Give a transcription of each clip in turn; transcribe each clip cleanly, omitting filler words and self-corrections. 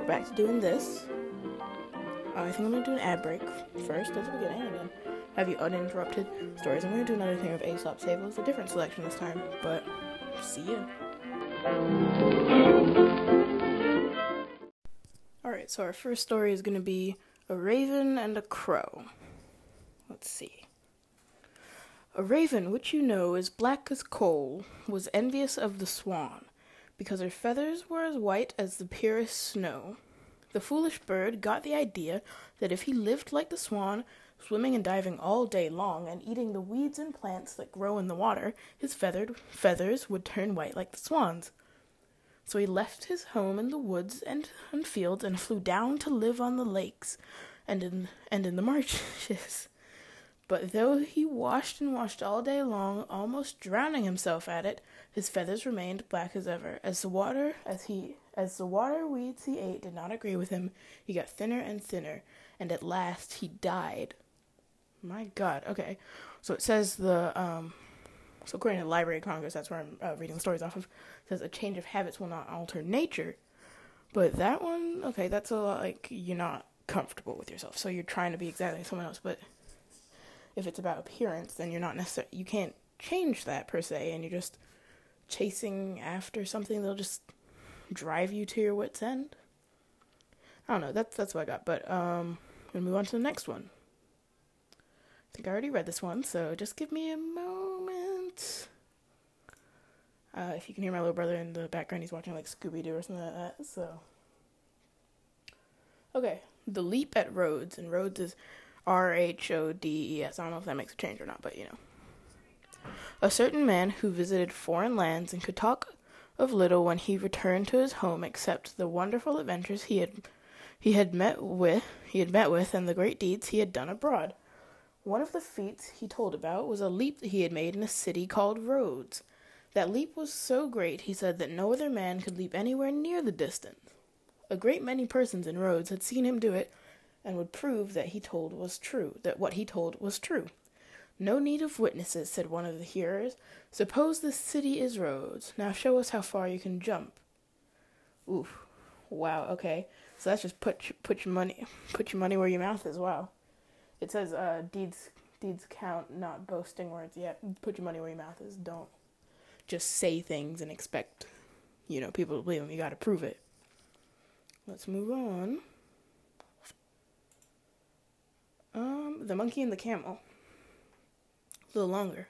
we're back to doing this. I think I'm going to do an ad break first at the beginning, and then have you uninterrupted stories. I'm going to do another thing of Aesop's Fables, a different selection this time, but see ya. Alright, so our first story is going to be A Raven and a Crow. Let's see. A raven, which you know is black as coal, was envious of the swan, because her feathers were as white as the purest snow. The foolish bird got the idea that if he lived like the swan, swimming and diving all day long and eating the weeds and plants that grow in the water, his feathers would turn white like the swan's. So he left his home in the woods and fields and flew down to live on the lakes and in the marshes. But though he washed and washed all day long, almost drowning himself at it, his feathers remained black as ever. As the water weeds he ate did not agree with him, he got thinner and thinner, and at last he died. My God. Okay, so it says so according to the Library of Congress, that's where I'm reading the stories off of, it says a change of habits will not alter nature. But that one, okay, that's a lot like you're not comfortable with yourself, so you're trying to be exactly like someone else, but if it's about appearance, then you can't change that per se, and you're just chasing after something that'll just drive you to your wit's end. I don't know, that's what I got, but I'm gonna move on to the next one. I think I already read this one, so just give me a moment. If you can hear my little brother in the background, he's watching like Scooby-Doo or something like that, so. Okay, The Leap at Rhodes, and Rhodes is Rhodes. I don't know if that makes a change or not, but you know. A certain man who visited foreign lands and could talk of little when he returned to his home except the wonderful adventures he had met with and the great deeds he had done abroad. One of the feats he told about was a leap that he had made in a city called Rhodes. That leap was so great, he said, that no other man could leap anywhere near the distance. A great many persons in Rhodes had seen him do it, and would prove that what he told was true. No need of witnesses, said one of the hearers. Suppose this city is Rhodes. Now show us how far you can jump. Oof. Wow, okay. So that's just put your money where your mouth is. Wow. It says deeds count, not boasting words. Yeah, put your money where your mouth is. Don't just say things and expect, people to believe them. You gotta prove it. Let's move on. The Monkey and the Camel. A little longer.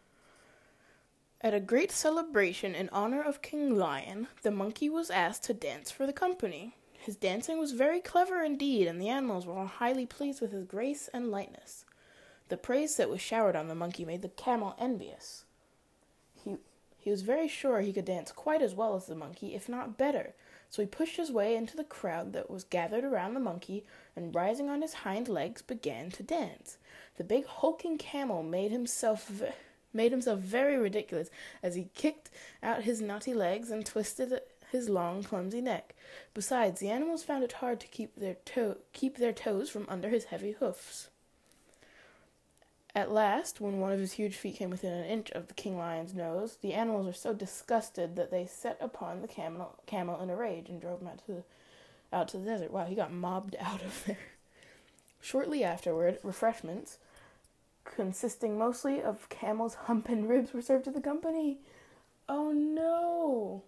At a great celebration in honor of King Lion, the monkey was asked to dance for the company. His dancing was very clever indeed, and the animals were all highly pleased with his grace and lightness. The praise that was showered on the monkey made the camel envious. He was very sure he could dance quite as well as the monkey, if not better, so he pushed his way into the crowd that was gathered around the monkey, and rising on his hind legs began to dance. The big hulking camel made himself very ridiculous as he kicked out his knotty legs and twisted his long, clumsy neck. Besides, the animals found it hard to keep their toes from under his heavy hoofs. At last, when one of his huge feet came within an inch of the King Lion's nose, the animals were so disgusted that they set upon the camel in a rage and drove him out to the desert. Wow, he got mobbed out of there. Shortly afterward, refreshments, consisting mostly of camel's hump and ribs, were served to the company. Oh no,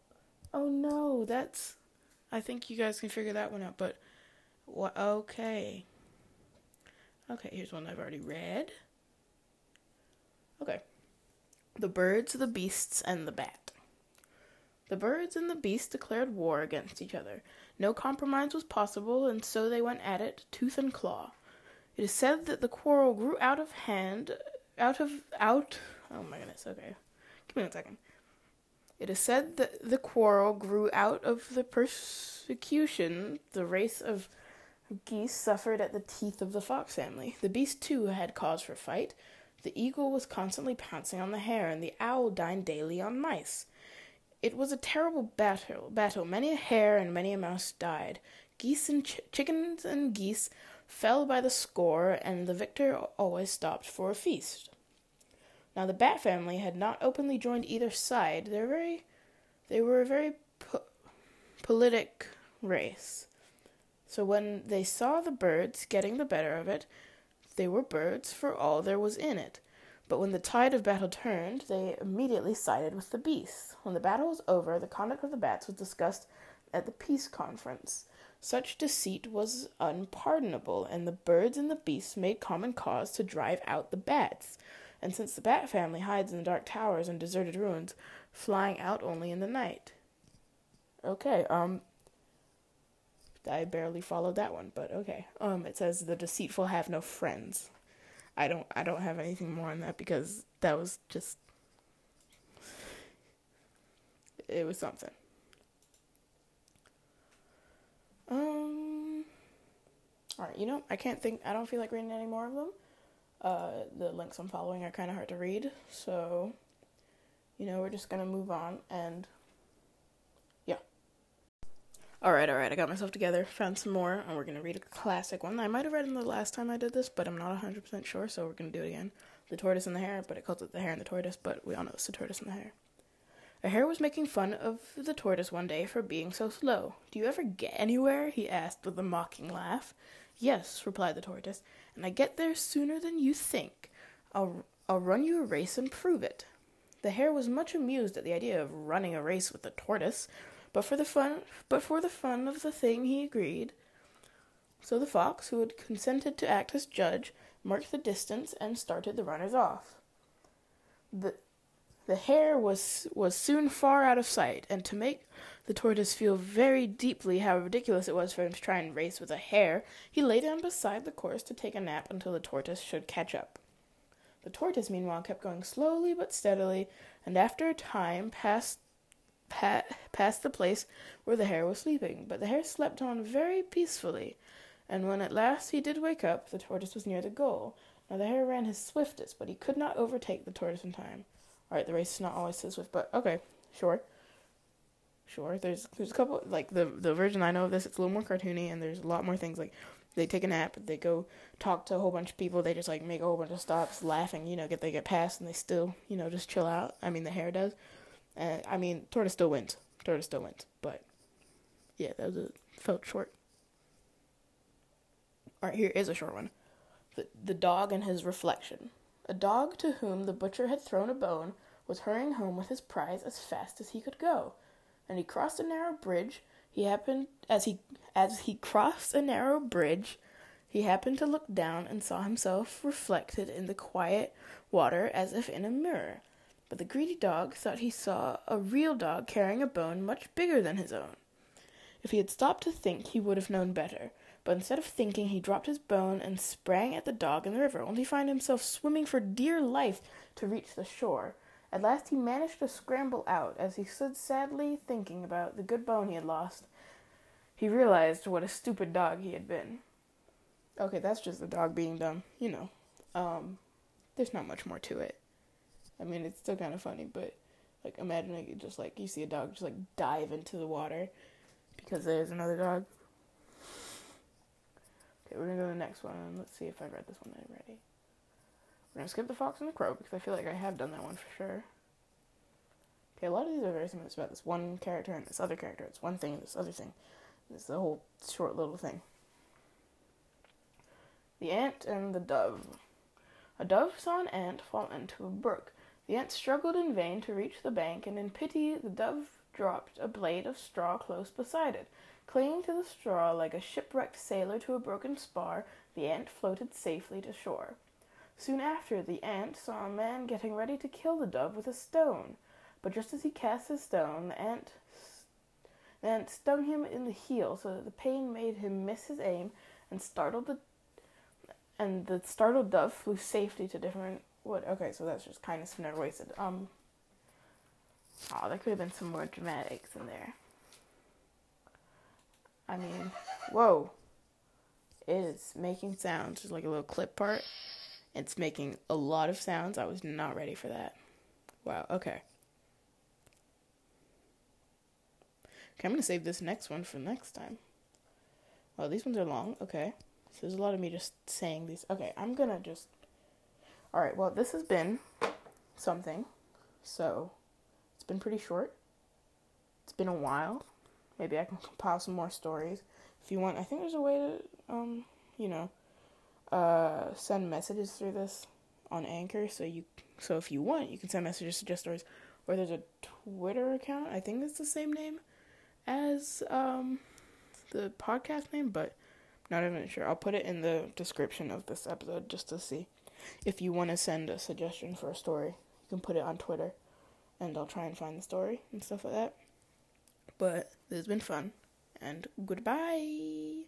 I think you guys can figure that one out, but, okay, here's one I've already read. Okay, The Birds, the Beasts, and the Bat. The birds and the beasts declared war against each other. No compromise was possible, and so they went at it, tooth and claw. It is said that the quarrel grew oh my goodness, okay. Give me 1 second. It is said that the quarrel grew out of the persecution the race of geese suffered at the teeth of the fox family. The beast, too, had cause for fight. The eagle was constantly pouncing on the hare, and the owl dined daily on mice. It was a terrible battle. Many a hare and many a mouse died. Geese and chickens and geese fell by the score, and the victor always stopped for a feast. Now the bat family had not openly joined either side. They were very politic race. So when they saw the birds getting the better of it, they were birds for all there was in it. But when the tide of battle turned, they immediately sided with the beasts. When the battle was over, the conduct of the bats was discussed at the peace conference. Such deceit was unpardonable, and the birds and the beasts made common cause to drive out the bats. And since the bat family hides in the dark towers and deserted ruins, flying out only in the night. Okay, I barely followed that one, but okay. It says the deceitful have no friends. I don't have anything more on that because that was just, it was something. Alright, I don't feel like reading any more of them. The links I'm following are kind of hard to read, so, we're just gonna move on, and, yeah. Alright, I got myself together, found some more, and we're gonna read a classic one. I might have read in the last time I did this, but I'm not 100% sure, so we're gonna do it again. The Tortoise and the Hare, but it calls it The Hare and the Tortoise, but we all know it's the Tortoise and the Hare. A hare was making fun of the tortoise one day for being so slow. "Do you ever get anywhere?" he asked with a mocking laugh. "Yes," replied the tortoise, "and I get there sooner than you think. I'll run you a race and prove it." The hare was much amused at the idea of running a race with the tortoise, but for the fun of the thing he agreed. So the fox, who had consented to act as judge, marked the distance and started the runners off. The hare was soon far out of sight, and to make the tortoise feel very deeply how ridiculous it was for him to try and race with a hare, he lay down beside the course to take a nap until the tortoise should catch up. The tortoise, meanwhile, kept going slowly but steadily, and after a time passed the place where the hare was sleeping. But the hare slept on very peacefully, and when at last he did wake up, the tortoise was near the goal. Now the hare ran his swiftest, but he could not overtake the tortoise in time. Alright, the race is not always so swift, but okay, sure. There's a couple, like, the version I know of this, it's a little more cartoony, and there's a lot more things, like, they take a nap, they go talk to a whole bunch of people, they just, like, make a whole bunch of stops, laughing, they get past, and they still, just chill out. I mean, the hare does. Tortoise still wins, but, yeah, felt short. Alright, here is a short one. The dog and his reflection. A dog to whom the butcher had thrown a bone was hurrying home with his prize as fast as he could go, and he crossed a narrow bridge. As he crossed a narrow bridge, he happened to look down and saw himself reflected in the quiet water as if in a mirror. But the greedy dog thought he saw a real dog carrying a bone much bigger than his own. If he had stopped to think, he would have known better. But instead of thinking, he dropped his bone and sprang at the dog in the river, only to find himself swimming for dear life to reach the shore. At last he managed to scramble out. As he stood sadly thinking about the good bone he had lost, he realized what a stupid dog he had been. Okay, that's just the dog being dumb, there's not much more to it. It's still kind of funny, but, imagine it just, you see a dog just, dive into the water because there's another dog. Okay, we're going to go to the next one, and let's see if I read this one already. We're going to skip the Fox and the Crow, because I feel like I have done that one for sure. Okay, a lot of these are very similar. It's about this one character and this other character. It's one thing and this other thing. It's a whole short little thing. The Ant and the Dove. A dove saw an ant fall into a brook. The ant struggled in vain to reach the bank, and in pity the dove dropped a blade of straw close beside it. Clinging to the straw like a shipwrecked sailor to a broken spar, the ant floated safely to shore. Soon after, the ant saw a man getting ready to kill the dove with a stone. But just as he cast his stone, the ant stung him in the heel, so that the pain made him miss his aim, and the startled dove flew safely to different wood. Okay, so that's just kindness never wasted. There could have been some more dramatics in there. Whoa. It is making sounds, just like a little clip part. It's making a lot of sounds. I was not ready for that. Wow, okay. Okay, I'm going to save this next one for next time. Well, these ones are long. Okay. So there's a lot of me just saying these. Okay, I'm going to just... Alright, well, this has been something. So, it's been pretty short. It's been a while. maybe I can compile some more stories. If you want, I think there's a way to, send messages through this on Anchor. So if you want, you can send messages, suggest stories, or there's a Twitter account. I think it's the same name as the podcast name, but not even sure. I'll put it in the description of this episode just to see. If you want to send a suggestion for a story, you can put it on Twitter, and I'll try and find the story and stuff like that. But this has been fun, and goodbye.